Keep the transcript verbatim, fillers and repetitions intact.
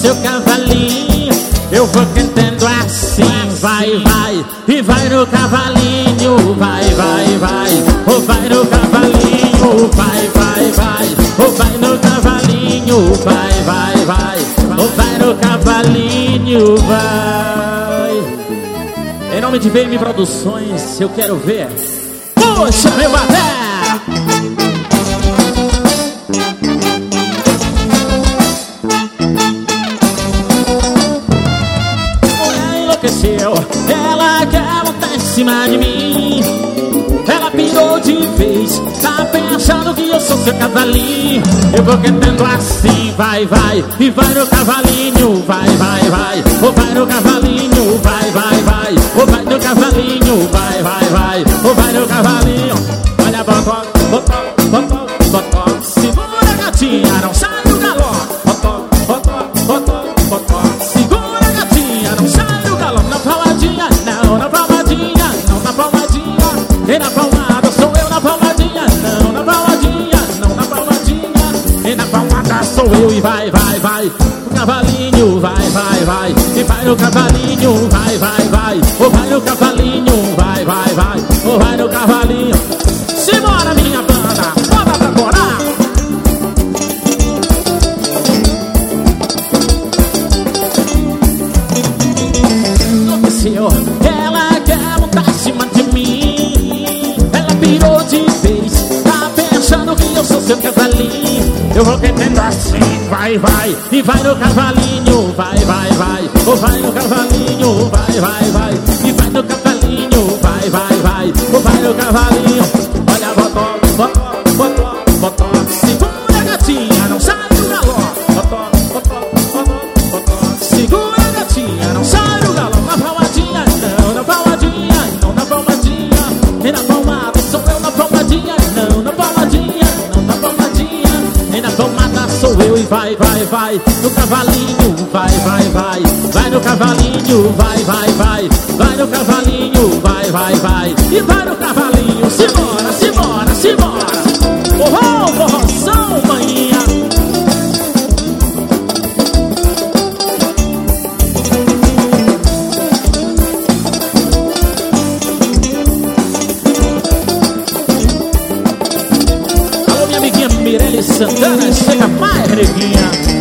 seu cavalinho. Eu vou cantando assim, vai, vai, e vai no cavalinho, vai, vai, vai, ou vai no cavalinho, vai, vai, vai, ou vai no cavalinho, vai, vai, vai, ou vai no cavalinho, vai. Em nome de V M Produções, eu quero ver. Puxa, meu baté! Ela quer montar em cima de mim. Ela pirou de vez, tá pensando que eu sou seu cavalinho. Eu vou cantando assim, vai, vai, e vai no cavalinho, vai, vai, vai, ou vai no cavalinho, vai, vai, vai, ou vai no cavalinho, vai, vai, vai, ou vai no cavalinho. Olha, botó, botó, botó, botó, segura a gatinha, não sai do galão. Botó, botó, botó, botó, segura a gatinha, não sai do galão. Na palmadinha, não, na palmadinha, não na palmadinha, e na palmada sou eu na palmadinha, não na palmadinha, não na palmadinha, e na palmada sou eu e vai, vai, vai, o cavalinho, vai, vai, vai, e vai no cavalinho, vai, vai, vai, ou vai no cavalinho, vai, vai, vai, ou vai no cavalinho. Simbora, minha banda, bota pra corar. Enlouqueceu, ela quer montar em cima de mim. Ela pirou de vez, tá pensando que eu sou seu cavalinho. Eu vou cantando assim, vai, vai, e vai no cavalinho, vai, vai, vai, ou vai no cavalinho, vai, vai, vai, e vai no cavalinho, vai, vai, vai, ou vai no cavalinho. Olha, botó, botó, botó, botó, segura a gatinha, não sai do galão. Botó, botó, botó, botó, segura a gatinha, não sai do galão. Na palmadinha, não, na palmadinha, não na palmadinha, e na palmada sou eu na palmadinha, não na palmadinha, não na palmadinha, e na palmada sou eu e vai, vai, vai, no cavalinho, vai, vai, vai, vai no cavalinho, vai, vai, vai, vai no cavalinho, vai, vai, vai, e vai no cavalinho, simbora, simbora, simbora, forró, forrozão, manhinha. Alô, minha amiguinha Mirelle Santana, chega mais, neguinha.